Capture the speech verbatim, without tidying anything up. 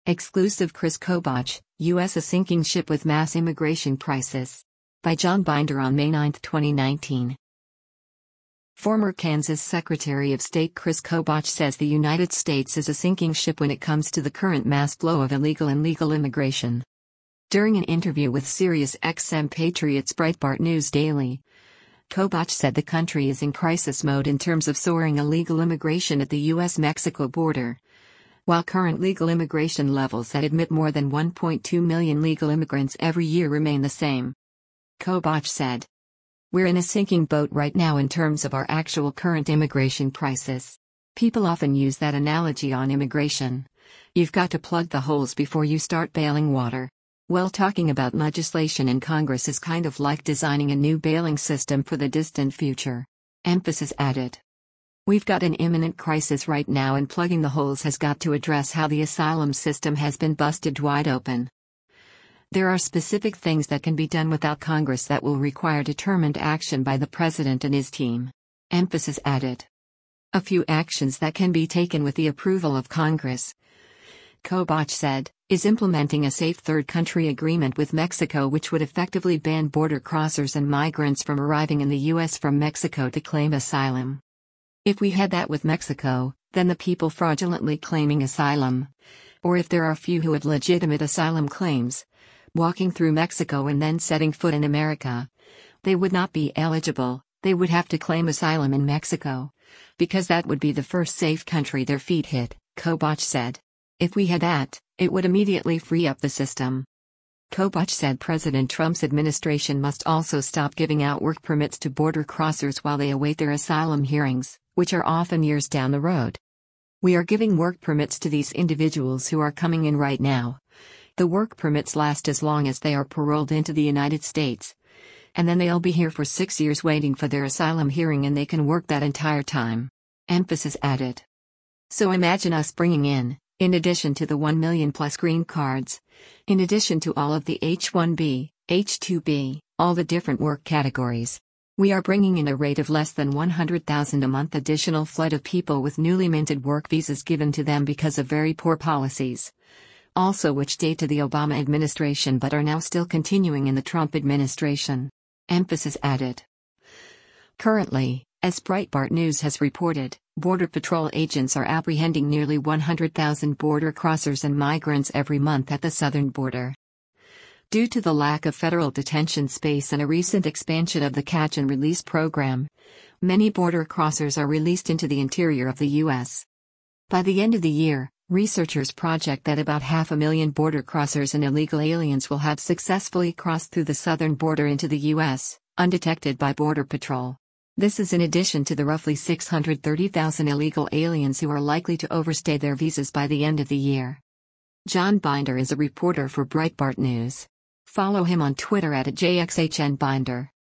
Exclusive Chris Kobach, U S A sinking ship with mass immigration crisis. By John Binder on May ninth, twenty nineteen. Former Kansas Secretary of State Chris Kobach says the United States is a sinking ship when it comes to the current mass flow of illegal and legal immigration. During an interview with Sirius X M Patriots Breitbart News Daily, Kobach said the country is in crisis mode in terms of soaring illegal immigration at the U S Mexico border. While current legal immigration levels that admit more than one point two million legal immigrants every year remain the same. Kobach said, "We're in a sinking boat right now in terms of our actual current immigration crisis. People often use that analogy on immigration. You've got to plug the holes before you start bailing water. Well, talking about legislation in Congress is kind of like designing a new bailing system for the distant future." Emphasis added. "We've got an imminent crisis right now, and plugging the holes has got to address how the asylum system has been busted wide open. There are specific things that can be done without Congress that will require determined action by the president and his team." Emphasis added. "A few actions that can be taken with the approval of Congress," Kobach said, "is implementing a safe third country agreement with Mexico, which would effectively ban border crossers and migrants from arriving in the U S from Mexico to claim asylum. If we had that with Mexico, then the people fraudulently claiming asylum, or if there are few who have legitimate asylum claims, walking through Mexico and then setting foot in America, they would not be eligible. They would have to claim asylum in Mexico, because that would be the first safe country their feet hit," Kobach said. "If we had that, it would immediately free up the system." Kobach said President Trump's administration must also stop giving out work permits to border crossers while they await their asylum hearings, which are often years down the road. "We are giving work permits to these individuals who are coming in right now. The work permits last as long as they are paroled into the United States. And then they'll be here for six years waiting for their asylum hearing, and they can work that entire time." Emphasis added. "So imagine us bringing in, in addition to the one million plus green cards, in addition to all of the H one B, H two B, all the different work categories. We are bringing in a rate of less than one hundred thousand a month additional flood of people with newly minted work visas given to them because of very poor policies. Also which date to the Obama administration but are now still continuing in the Trump administration." Emphasis added. Currently, as Breitbart News has reported, Border Patrol agents are apprehending nearly one hundred thousand border crossers and migrants every month at the southern border. Due to the lack of federal detention space and a recent expansion of the catch and release program, many border crossers are released into the interior of the U S. By the end of the year, researchers project that about half a million border crossers and illegal aliens will have successfully crossed through the southern border into the U S, undetected by Border Patrol. This is in addition to the roughly six hundred thirty thousand illegal aliens who are likely to overstay their visas by the end of the year. John Binder is a reporter for Breitbart News. Follow him on Twitter at J X H N Binder.